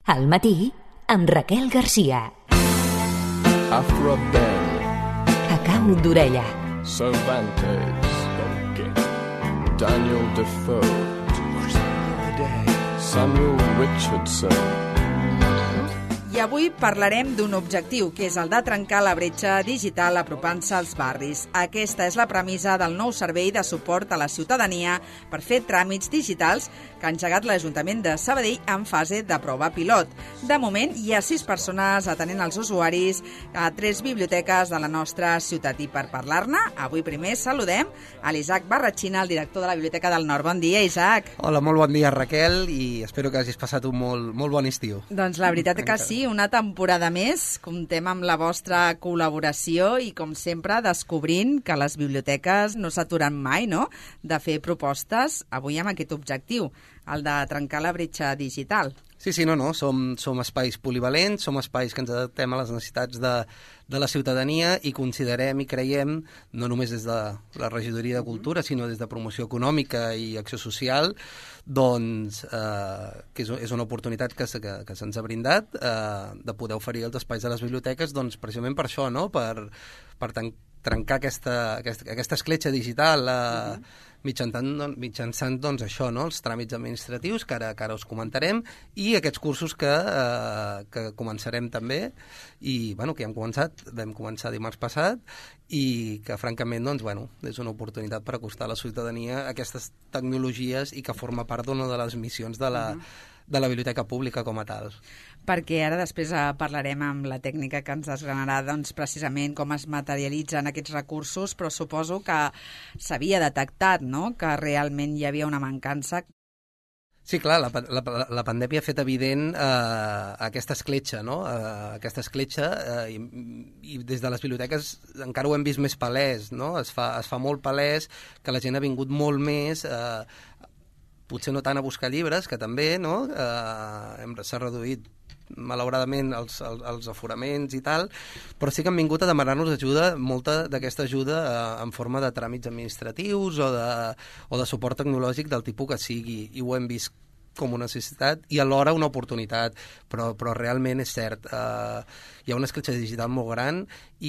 Al matí, amb Raquel Garcia. Afro Bell. A cau d'orella. Cervantes. Daniel Defoe. Samuel Richardson. I avui parlarem d'un objectiu, que és el de trencar la bretxa digital apropant-se als barris. Aquesta és la premissa del nou servei de suport a la ciutadania per fer tràmits digitals que ha engegat l'Ajuntament de Sabadell en fase de prova pilot. De moment, hi ha 6 persones atenent els usuaris a 3 biblioteques de la nostra ciutat. I per parlar-ne, avui primer saludem a l'Isaac Barratxina, el director de la Biblioteca del Nord. Bon dia, Isaac. Hola, molt bon dia, Raquel, i espero que hagis passat un molt bon estiu. Doncs la veritat és que sí, una temporada més, comptem amb la vostra col·laboració i, com sempre, descobrint que les biblioteques no s'aturen mai, no?, de fer propostes, avui amb aquest objectiu, el de trencar la bretxa digital. Sí, no, som espais polivalents, som espais que ens adaptem a les necessitats de la ciutadania i considerem i creiem, no només des de la Regidoria de Cultura, sinó des de Promoció Econòmica i Acció Social, doncs que és una oportunitat que se'ns ha brindat de poder oferir els espais de les biblioteques, doncs precisament per això, no?, per trencar aquesta escletxa digital mitjançant doncs, això, no?, els tràmits administratius, que ara us comentarem, i aquests cursos que començarem també, i que ja vam començar dimarts passat, i que francament doncs, és una oportunitat per acostar a la ciutadania aquestes tecnologies i que forma part d'una de les missions de la biblioteca pública com a tal. Perquè ara després parlarem amb la tècnica que ens desgranarà doncs, precisament com es materialitzen aquests recursos, però suposo que s'havia detectat, no?, que realment hi havia una mancança. Sí, clar, la pandèmia ha fet evident aquesta escletxa, no?, aquesta escletxa, i des de les biblioteques encara ho hem vist més palès, no?, es fa molt palès que la gent ha vingut molt més potser no tant a buscar llibres, que també, no?, s'ha reduït malauradament els aforaments i tal, però sí que han vingut a demanar-nos ajuda, molta d'aquesta ajuda en forma de tràmits administratius o de suport tecnològic del tipus que sigui, i ho hem vist com una necessitat i alhora una oportunitat, però realment és cert, hi ha una escletxa digital molt gran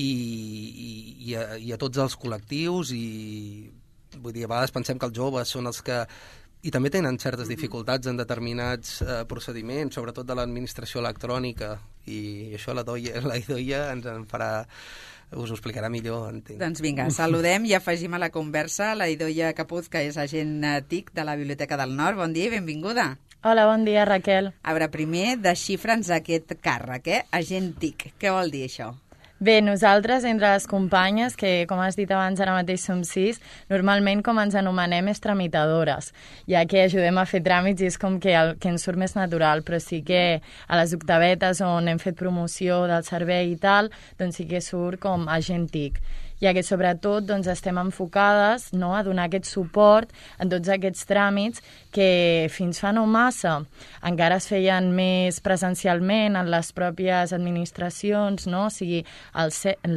i a tots els col·lectius, i vull dir, a vegades pensem que els joves són els que i també tenen certes dificultats en determinats procediments, sobretot de l'administració electrònica, i això la Idoia ens en farà, us ho explicarà millor. Doncs vinga, saludem i afegim a la conversa la Idoia Capuz, que és agent TIC de la Biblioteca del Nord. Bon dia i benvinguda. Hola, bon dia, Raquel. A veure, primer, desxifra'ns aquest càrrec, agent TIC. Què vol dir això? Bé, nosaltres, entre les companyes, que com has dit abans, ara mateix som 6, normalment com ens anomenem és tramitadores, ja que ajudem a fer tràmits i és com que el que ens surt més natural, però sí que a les octavetes on hem fet promoció del servei i tal, doncs sí que surt com agent TIC, ja que sobretot doncs, estem enfocades, no?, a donar aquest suport en tots aquests tràmits que fins fa no massa encara es feien més presencialment en les pròpies administracions, no?, sigui el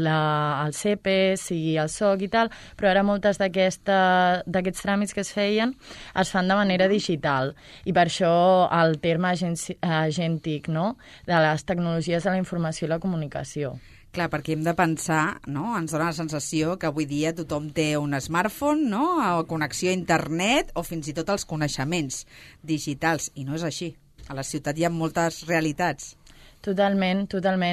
CEPE, sigui el SOC i tal, però ara moltes d'aquests tràmits que es feien es fan de manera digital, i per això el terme agent TIC, no?, de les tecnologies de la informació i la comunicació. Clar, perquè hem de pensar, no?, ens dona la sensació que avui dia tothom té un smartphone, no?, o connexió a internet, o fins i tot els coneixements digitals, i no és així. A la ciutat hi ha moltes realitats. Totalment.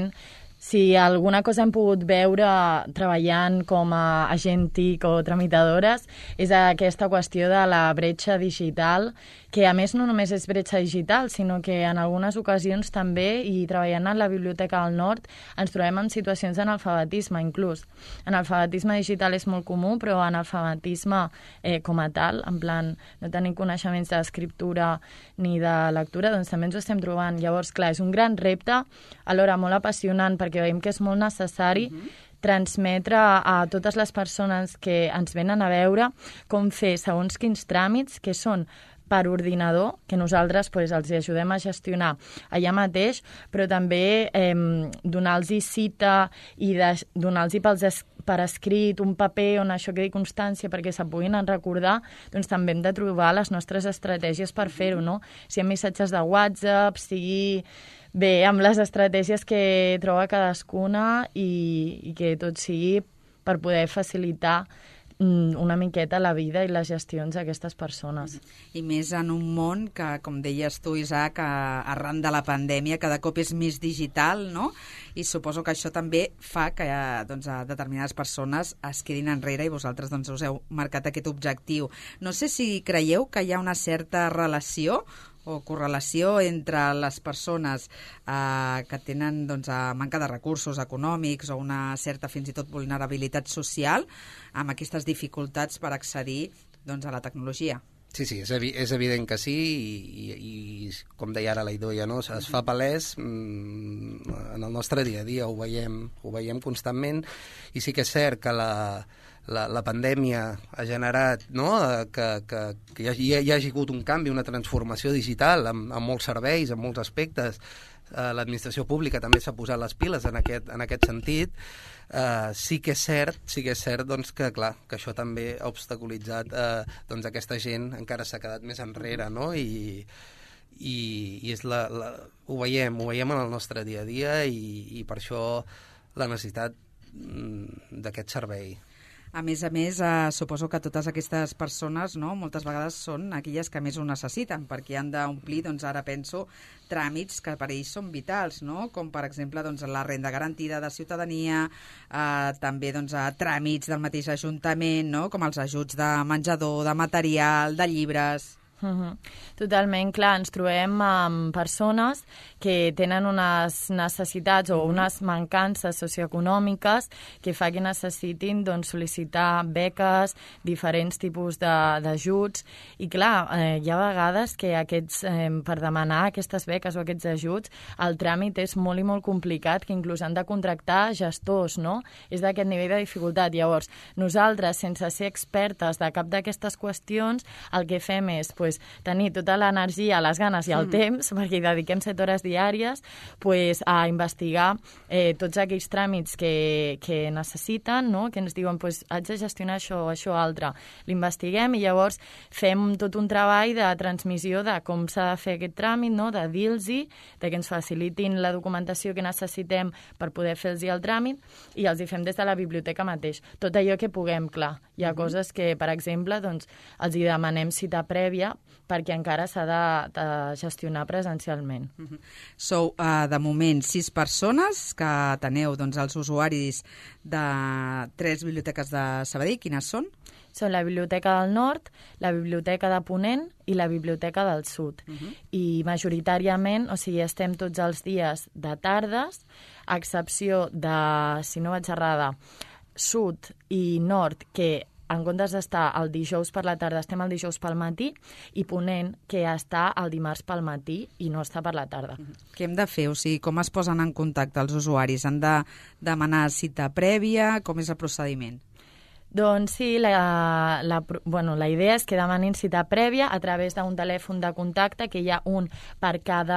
Si alguna cosa hem pogut veure treballant com a agent TIC o tramitadores és aquesta qüestió de la bretxa digital, que a més no només és bretxa digital, sinó que en algunes ocasions també, i treballant a la Biblioteca del Nord, ens trobem en situacions d'analfabetisme inclús. Analfabetisme digital és molt comú, però analfabetisme com a tal, en plan no tenir coneixements d'escriptura ni de lectura, doncs també ens ho estem trobant. Llavors, clar, és un gran repte, alhora molt apassionant, perquè veiem que és molt necessari transmetre a totes les persones que ens venen a veure com fer segons quins tràmits que són per ordinador, que nosaltres els ajudem a gestionar allà mateix, però també donar-los cita i donar-los per escrit, un paper on això quedi constància perquè se puguin recordar, doncs també hem de trobar les nostres estratègies per fer-ho, no? Si hi ha missatges de WhatsApp, sigui... Bé, amb les estratègies que troba cadascuna i que tot sigui per poder facilitar una miqueta la vida i les gestions d'aquestes persones. I més en un món que, com deies tu, Isaac, arran de la pandèmia cada cop és més digital, no? I suposo que això també fa que doncs, determinades persones es quedin enrere i vosaltres doncs, us heu marcat aquest objectiu. No sé si creieu que hi ha una certa relació o correlació entre les persones que tenen doncs, manca de recursos econòmics o una certa fins i tot vulnerabilitat social amb aquestes dificultats per accedir doncs, a la tecnologia. Sí, és evident que sí i com deia ara la Idoia, no? Es fa palès en el nostre dia a dia, ho veiem constantment i sí que és cert que la pandèmia ha generat, no? que hi hagi hagut un canvi, una transformació digital en molts serveis, en molts aspectes. L'administració pública també s'ha posat les piles en aquest sentit. Sí que és cert doncs, que, clar, que això també ha obstaculitzat doncs, aquesta gent encara s'ha quedat més enrere, no? I és ho veiem en el nostre dia a dia i per això la necessitat d'aquest servei. A més, suposo que totes aquestes persones, no, moltes vegades són aquelles que més ho necessiten, perquè han d'omplir, doncs ara penso, tràmits que per ells són vitals, no? Com per exemple doncs, la renda garantida de ciutadania, també doncs, tràmits del mateix Ajuntament, no? Com els ajuts de menjador, de material, de llibres... Totalment, clar, ens trobem amb persones que tenen unes necessitats o unes mancances socioeconòmiques que fa que necessitin doncs, sol·licitar beques, diferents tipus d'ajuts i clar, hi ha vegades que per demanar aquestes beques o aquests ajuts el tràmit és molt i molt complicat, que inclús han de contractar gestors, no? És d'aquest nivell de dificultat. Llavors, nosaltres, sense ser expertes de cap d'aquestes qüestions, el que fem és tenir tota l'energia, les ganes i el temps, perquè hi dediquem 7 hores diàries, a investigar tots aquells tràmits que necessiten, no? Que ens diuen haig de gestionar això, altre. L'investiguem i llavors fem tot un treball de transmissió de com s'ha de fer aquest tràmit, no? De dir-los, de que ens facilitin la documentació que necessitem per poder fer-los el tràmit i els hi fem des de la biblioteca mateix. Tot allò que puguem, clar. Hi ha coses que, per exemple, doncs, els hi demanem cita prèvia perquè encara s'ha de gestionar presencialment. Sou, de moment, 6 persones que teniu doncs, els usuaris de 3 biblioteques de Sabadell. Quines són? Són la Biblioteca del Nord, la Biblioteca de Ponent i la Biblioteca del Sud. I majoritàriament, o sigui, estem tots els dies de tardes, a excepció de, si no vaig errada, Sud i Nord, que en comptes d'estar el dijous per la tarda, estem el dijous pel matí, i Ponent, que està el dimarts pel matí i no està per la tarda. Què hem de fer? O sigui, com es posen en contacte els usuaris? Han de demanar cita prèvia? Com és el procediment? Doncs sí, la idea és que demanin cita prèvia a través d'un telèfon de contacte, que hi ha un per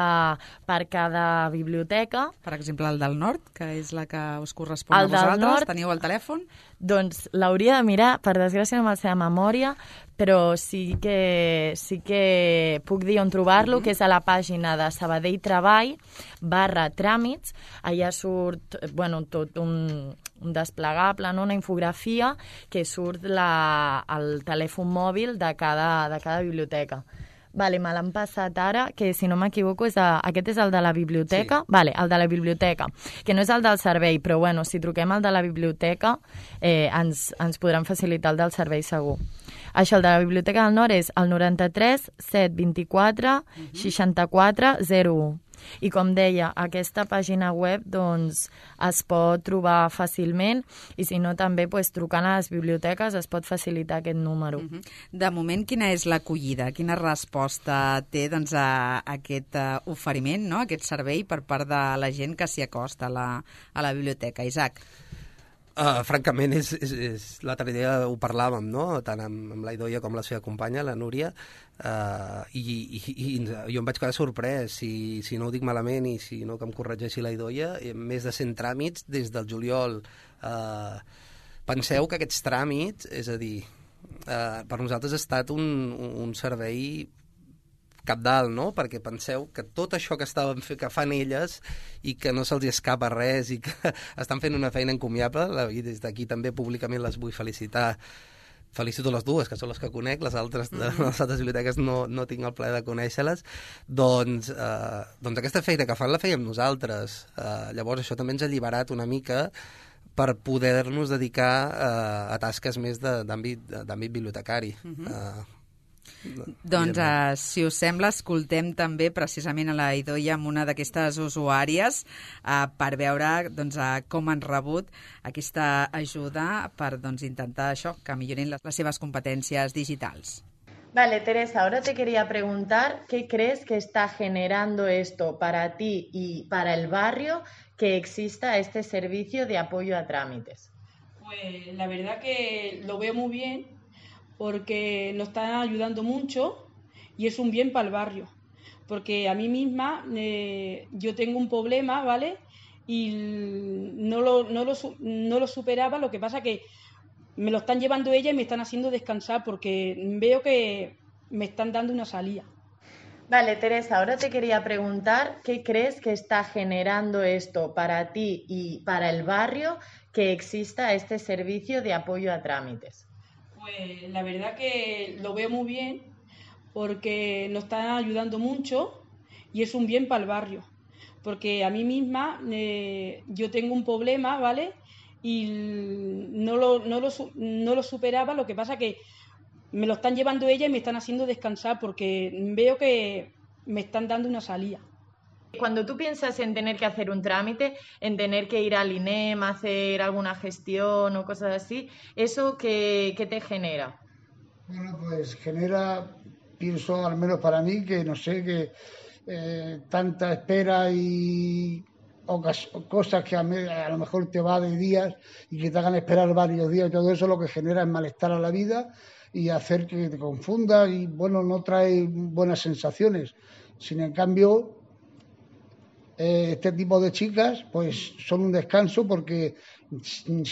cada biblioteca. Per exemple, el del Nord, que és la que us correspon a vosaltres. Nord, teniu el telèfon? Doncs l'hauria de mirar, per desgràcia no me'l sé de memòria, però sí que puc dir on trobar-lo, que és a la pàgina de Sabadell Treball /tràmits. Allà surt tot un desplegable, no? Una infografia que surt el telèfon mòbil de cada biblioteca. Vale, me l'han passat ara, que si no m'equivoco aquest és el de la biblioteca. Sí. Vale, el de la biblioteca, que no és el del servei, però si truquem al de la biblioteca ens podran facilitar el del servei segur. Això, el de la Biblioteca del Nord és el 93 724 64 01. I com deia, aquesta pàgina web doncs, es pot trobar fàcilment i si no també trucant a les biblioteques es pot facilitar aquest número. De moment, quina és l'acollida? Quina resposta té doncs, a aquest oferiment, no? Aquest servei per part de la gent que s'hi acosta a la biblioteca? Isaac? Francament, l'altre dia ho parlàvem, no? Tant amb la Idoia com la seva companya, la Núria, i jo em vaig quedar sorprès, si no ho dic malament i si no que em corregeixi la Idoia, més de 100 tràmits des del juliol Penseu que aquests tràmits, és a dir, per nosaltres ha estat un servei cabdal, no? Perquè penseu que tot això que fan elles i que no se'ls escapa res i que estan fent una feina encomiable, i des d'aquí també públicament les vull felicitar. Felicito les dues, que són les que conec, les altres de les altres biblioteques no tinc el plaer de conèixer-les, doncs aquesta feina que fan la fèiem nosaltres. Llavors això també ens ha alliberat una mica per poder-nos dedicar a tasques més d'àmbit bibliotecari. Doncs, si us sembla, escoltem també precisament a la Idoia amb una d'aquestes usuàries per veure com han rebut aquesta ajuda per intentar això, que millorin les seves competències digitals. Vale, Teresa, ahora te quería preguntar qué crees que está generando esto para ti y para el barrio que exista este servicio de apoyo a trámites. Pues la verdad que lo veo muy bien porque nos están ayudando mucho y es un bien para el barrio. Porque a mí misma yo tengo un problema, ¿vale? Y no lo superaba, lo que pasa que me lo están llevando ella y me están haciendo descansar porque veo que me están dando una salida. Vale, Teresa, ahora te quería preguntar qué crees que está generando esto para ti y para el barrio que exista este servicio de apoyo a trámites. Pues la verdad que lo veo muy bien porque nos están ayudando mucho y es un bien para el barrio. Porque a mí misma yo tengo un problema, ¿vale? Y no lo superaba, lo que pasa que me lo están llevando ella y me están haciendo descansar porque veo que me están dando una salida. Cuando tú piensas en tener que hacer un trámite, en tener que ir al INEM, hacer alguna gestión o cosas así, ¿eso qué te genera? Bueno, pues genera, pienso al menos para mí, que no sé, que tanta espera y cosas que a lo mejor te va de días y que te hagan esperar varios días y todo eso, lo que genera es malestar a la vida y hacer que te confunda y, bueno, no trae buenas sensaciones. En cambio, este tipo de chicas pues son un descanso porque sin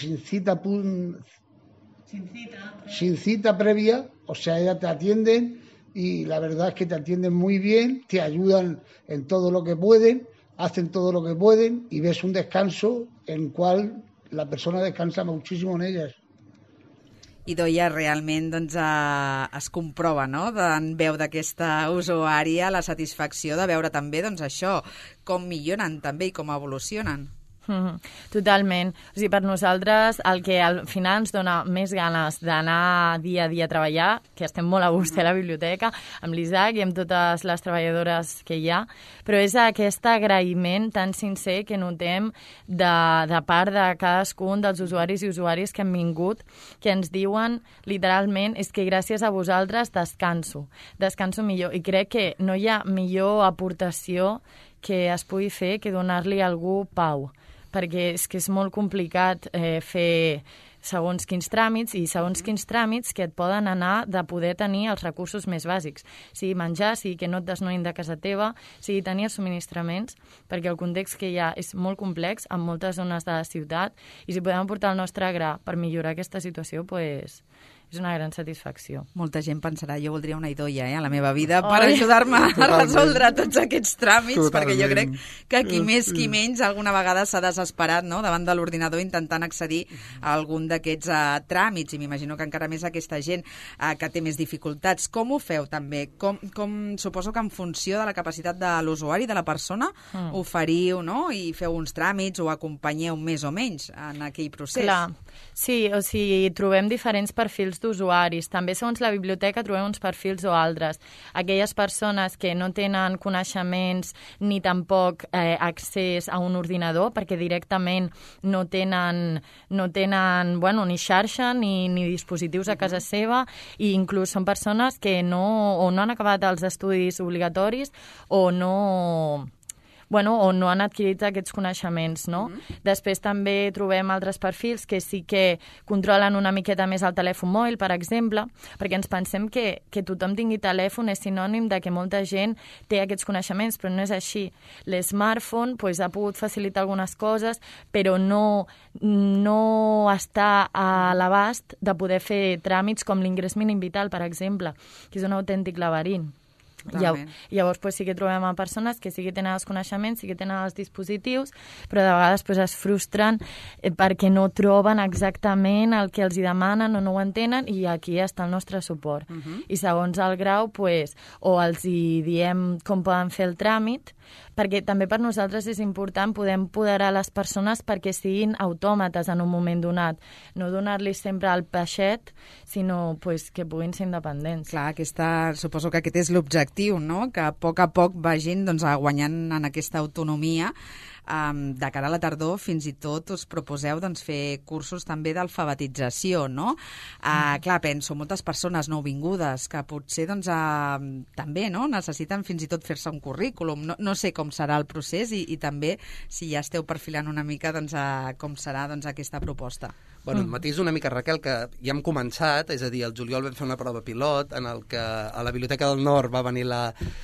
cita previa, o sea, ellas te atienden y la verdad es que te atienden muy bien, te ayudan en todo lo que pueden, hacen todo lo que pueden y ves un descanso en el cual la persona descansa muchísimo en ellas. Idoia, realment es comprova, no?, en veu d'aquesta usuària la satisfacció de veure també això, com milloren també i com evolucionen. Totalment. O sigui, per nosaltres el que al final ens dona més ganes d'anar dia a dia a treballar, que estem molt a gust a la biblioteca, amb l'Isaac i amb totes les treballadores que hi ha, però és aquest agraïment tan sincer que notem de part de cadascun dels usuaris i usuàries que han vingut, que ens diuen literalment és que gràcies a vosaltres descanso millor, i crec que no hi ha millor aportació que es pugui fer que donar-li a algú pau, perquè és que és molt complicat fer segons quins tràmits i segons quins tràmits que et poden anar de poder tenir els recursos més bàsics, sigui menjar, sigui que no et desnoïn de casa teva, sigui tenir els subministraments, perquè el context que hi ha és molt complex en moltes zones de la ciutat i si podem aportar el nostre gra per millorar aquesta situació, doncs és una gran satisfacció. Molta gent pensarà, jo voldria una Idoia a la meva vida per ajudar-me a resoldre tots aquests tràmits, perquè jo crec que qui més qui menys alguna vegada s'ha desesperat, no?, davant de l'ordinador intentant accedir a algun d'aquests tràmits, i m'imagino que encara més aquesta gent que té més dificultats. Com ho feu també? Suposo que en funció de la capacitat de l'usuari, de la persona, oferiu, no?, i feu uns tràmits o acompanyeu més o menys en aquell procés. Clar, sí, o sigui, trobem diferents perfils d'usuaris. També segons la biblioteca trobem uns perfils o altres. Aquelles persones que no tenen coneixements ni tampoc accés a un ordinador perquè directament no tenen ni xarxa ni dispositius a casa seva, i inclús són persones que no han acabat els estudis obligatoris o no o no han adquirit aquests coneixements, no? Després també trobem altres perfils que sí que controlen una miqueta més el telèfon mòbil, per exemple, perquè ens pensem que tothom tingui telèfon és sinònim de que molta gent té aquests coneixements, però no és així. L'smartphone ha pogut facilitar algunes coses, però no està a l'abast de poder fer tràmits com l'ingrés mínim vital, per exemple, que és un autèntic laberint. Llavors sí que trobem a persones que sí que tenen els coneixements, sí que tenen els dispositius, però de vegades es frustren perquè no troben exactament el que els hi demanen o no ho entenen, i aquí està el nostre suport. I segons el grau, o els hi diem com poden fer el tràmit, perquè també per nosaltres és important poder empoderar les persones perquè siguin autòmates en un moment donat, no donar-los sempre el peixet, sinó que puguin ser independents. Clar, suposo que aquest és l'objectiu, no? Que a poc vagin guanyant en aquesta autonomia. De cara a la tardor, fins i tot us proposeu fer cursos també d'alfabetització, no? Clar, penso, moltes persones nouvingudes que potser també necessiten fins i tot fer-se un currículum. No sé com serà el procés i també si ja esteu perfilant una mica com serà aquesta proposta. Bueno, matís una mica, Raquel, que ja hem començat, és a dir, el juliol vam fer una prova pilot en el que a la Biblioteca del Nord va venir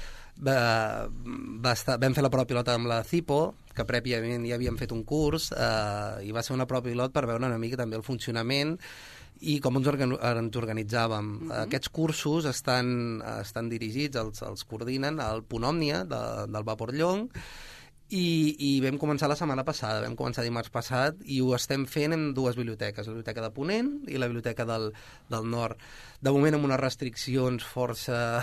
vam fer la prova pilot amb la CIPO, que prèviament ja havíem fet un curs, i va ser una prova pilot per veure una mica també el funcionament i com ens organitzàvem. Aquests cursos estan dirigits, els coordinen al Punt Òmnia del Vapor Llong, i vam començar la setmana passada, vam començar dimarts passat, i ho estem fent en dues biblioteques, la Biblioteca de Ponent i la Biblioteca del Nord. De moment amb unes restriccions força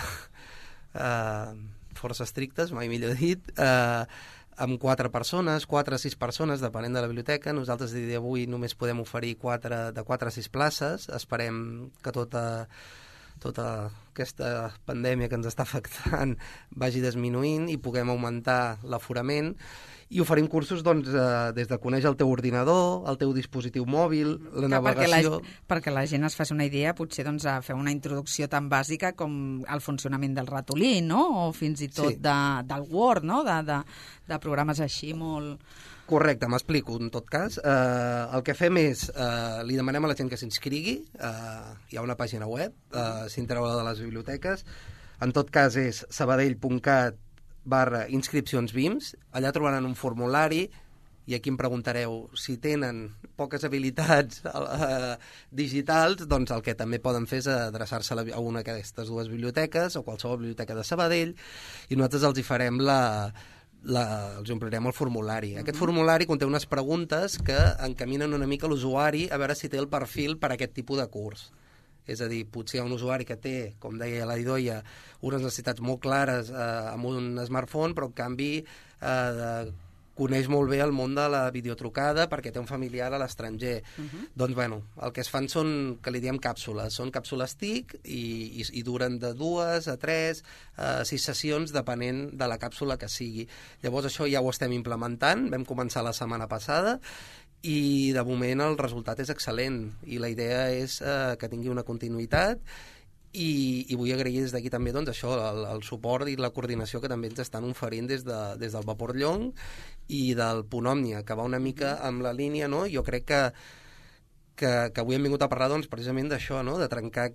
estrictes, mai millor dit, amb 4 o 6 persones, depenent de la biblioteca. Nosaltres a dia d'avui només podem oferir de 4 a 6 places. Esperem que tota aquesta pandèmia que ens està afectant vagi disminuint i puguem augmentar l'aforament. I oferim cursos des de conèixer el teu ordinador, el teu dispositiu mòbil, la navegació... Perquè la gent es faci una idea, potser fer una introducció tan bàsica com el funcionament del ratolí, no? O fins i tot del Word, no? De programes així molt... Correcte, m'explico, en tot cas. El que fem és, li demanem a la gent que s'inscrigui, hi ha una pàgina web, s'integreu de les biblioteques, en tot cas és sabadell.cat/inscripcions BIMS, allà trobaran un formulari i aquí em preguntareu si tenen poques habilitats digitals, doncs el que també poden fer és adreçar-se a una d'aquestes dues biblioteques o qualsevol biblioteca de Sabadell i nosaltres els hi farem els omplirem el formulari. Aquest formulari conté unes preguntes que encaminen una mica l'usuari a veure si té el perfil per a aquest tipus de curs. És a dir, potser hi ha un usuari que té, com deia la Idoia, unes necessitats molt clares amb un smartphone, però en canvi coneix molt bé el món de la videotrucada perquè té un familiar a l'estranger. Doncs, bueno, el que es fan són, que li diem càpsules, són càpsules TIC i duren de 2 a 3 a 6 sessions, depenent de la càpsula que sigui. Llavors, això ja ho estem implementant, vam començar la setmana passada, i de moment el resultat és excel·lent i la idea és que tingui una continuïtat i vull agrair des d'aquí també això, el suport i la coordinació que també ens estan oferint des del Vapor Llong i del Punt Òmnia, que va una mica amb la línia, no? Jo crec que avui hem vingut a parlar precisament d'això, no? De trencar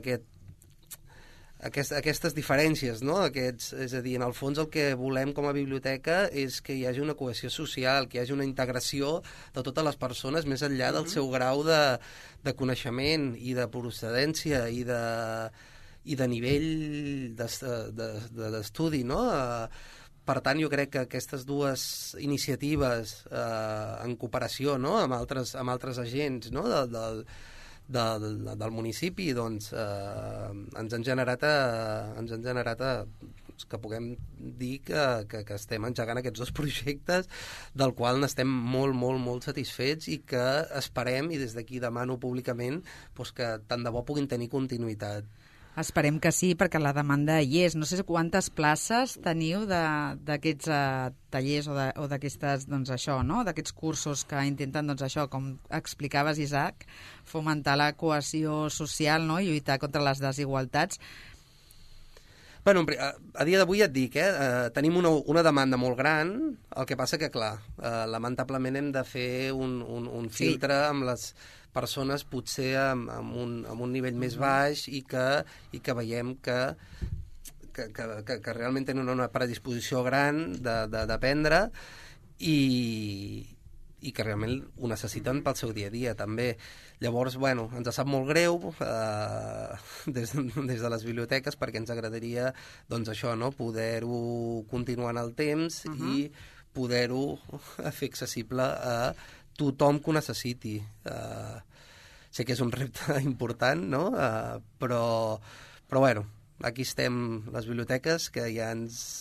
aquestes diferències, no? És a dir, en el fons el que volem com a biblioteca és que hi hagi una cohesió social, que hi hagi una integració de totes les persones més enllà del seu grau de coneixement i de procedència i de nivell d'estudi, no? Per tant, jo crec que aquestes dues iniciatives en cooperació, no? amb altres agents, no? del municipi, doncs ens han generat que puguem dir que estem engegant aquests dos projectes del qual n'estem molt, molt, molt satisfets i que esperem, i des d'aquí demano públicament, que tant de bo puguin tenir continuïtat. Esperem que sí, perquè la demanda hi és. No sé quantes places teniu d'aquests tallers o d'aquestes, doncs això, no? D'aquests cursos que intenten, doncs això, com explicaves, Isaac, fomentar la cohesió social, no? I lluitar contra les desigualtats. Bueno, a dia d'avui ja et dic, tenim una demanda molt gran, el que passa que, clar, lamentablement hem de fer un filtre amb les persones potser amb un nivell més baix i que veiem que realment tenen una predisposició gran d'aprendre i que realment ho necessiten pel seu dia a dia, també. Llavors, bueno, ens sap molt greu des de les biblioteques perquè ens agradaria, doncs això, no?, poder-ho continuar en el temps i poder-ho fer accessible a tothom que ho necessiti. Sé que és un repte important, no?, però bueno, aquí estem les biblioteques, que ja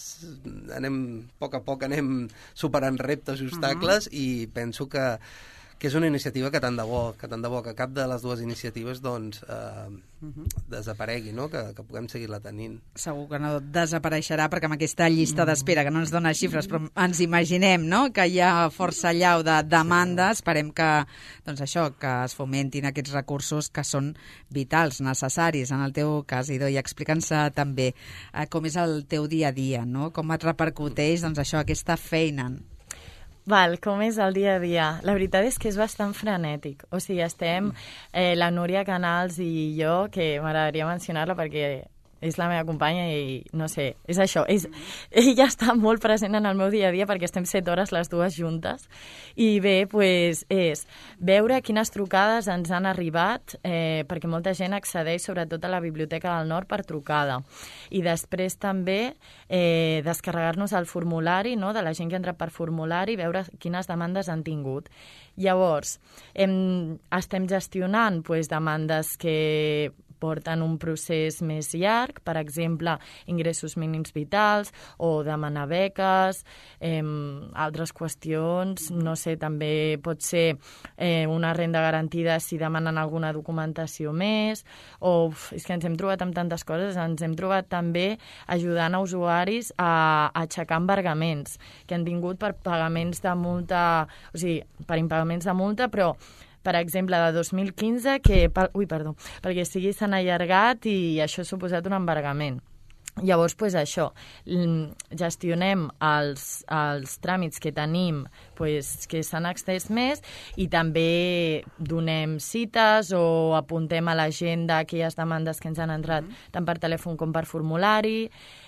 a poc a poc anem superant reptes i obstacles i penso que és una iniciativa que tant de bo que cap de les dues iniciatives doncs desaparegui, no? Que puguem seguir-la tenint. Segur que no desapareixerà perquè amb aquesta llista d'espera, que no ens dona xifres, però ens imaginem, no?, que hi ha força allau de demanda. Esperem que, doncs això, que es fomentin aquests recursos que són vitals, necessaris. En el teu cas, Idoia, explica'ns també com és el teu dia a dia, no?, com et repercuteix, doncs això, aquesta feina. Val, com és el dia a dia? La veritat és que és bastant frenètic. O sigui, estem la Núria Canals i jo, que m'agradaria mencionar-la perquè és la meva companya i, no sé, és això. Ella està molt present en el meu dia a dia perquè estem 7 hores les dues juntes. I bé, doncs, és veure quines trucades ens han arribat, perquè molta gent accedeix sobretot a la Biblioteca del Nord per trucada. I després també descarregar-nos el formulari, no?, de la gent que entra per formulari, veure quines demandes han tingut. Llavors, estem gestionant doncs, demandes que porten un procés més llarg, per exemple, ingressos mínims vitals o demanar beques, altres qüestions, no sé, també pot ser una renda garantida si demanen alguna documentació més, o és que ens hem trobat amb tantes coses, ens hem trobat també ajudant a usuaris a aixecar embargaments que han tingut per pagaments de multa, o sigui, per impagaments de multa, però per exemple, de 2015, perquè sigui s'han allargat i això ha suposat un embargament. Llavors, doncs això, gestionem els tràmits que tenim que s'han extès més i també donem cites o apuntem a l'agenda aquelles demandes que ens han entrat tant per telèfon com per formulari.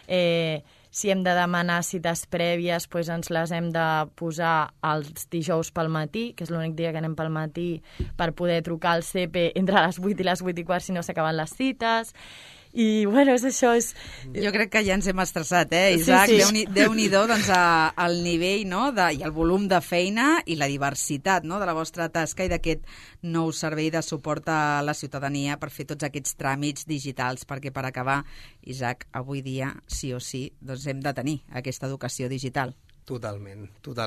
Si hem de demanar cites prèvies, doncs ens les hem de posar els dijous pel matí, que és l'únic dia que anem pel matí, per poder trucar al CEPE entre les 8 i les 8 i quart si no s'acaben les cites. I, bueno, és això. Jo crec que ja ens hem estressat, Isaac? Sí. Déu-n'hi-do, doncs, el nivell, no?, i el volum de feina i la diversitat, no?, de la vostra tasca i d'aquest nou servei de suport a la ciutadania per fer tots aquests tràmits digitals, perquè per acabar, Isaac, avui dia, sí o sí, doncs hem de tenir aquesta educació digital. Totalment.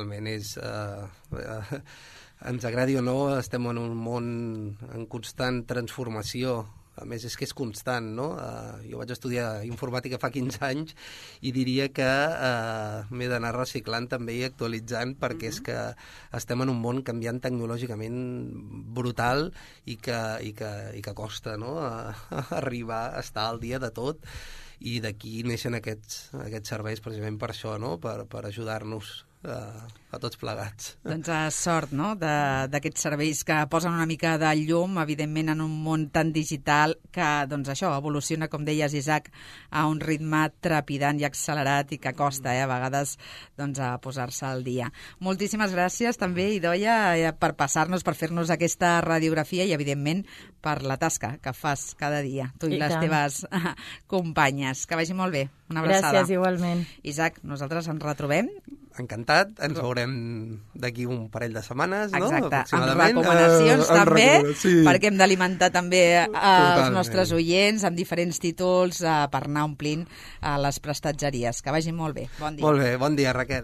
Ens agradi o no, estem en un món en constant transformació. A més, és que és constant, no? Jo vaig estudiar informàtica fa 15 anys i diria que m'he d'anar reciclant també i actualitzant perquè és que estem en un món canviant tecnològicament brutal i que costa, no?, arribar a estar al dia de tot, i d'aquí neixen aquests serveis precisament per això, no?, per ajudar-nos a tots plegats. Doncs sort, no?, d'aquests serveis que posen una mica de llum, evidentment, en un món tan digital que, doncs això, evoluciona, com deies, Isaac, a un ritme trepidant i accelerat i que costa, a vegades, doncs, a posar-se al dia. Moltíssimes gràcies, també, Idoia, per passar-nos, per fer-nos aquesta radiografia i, evidentment, per la tasca que fas cada dia, tu i les teves companyes. Que vagi molt bé. Una abraçada. Gràcies, igualment. Isaac, nosaltres ens retrobem. Encantat, ens veurem d'aquí un parell de setmanes, no? Exacte, amb recomanacions també, perquè hem d'alimentar també els nostres oients amb diferents títols per anar omplint les prestatgeries. Que vagi molt bé. Bon dia. Molt bé, bon dia, Raquel.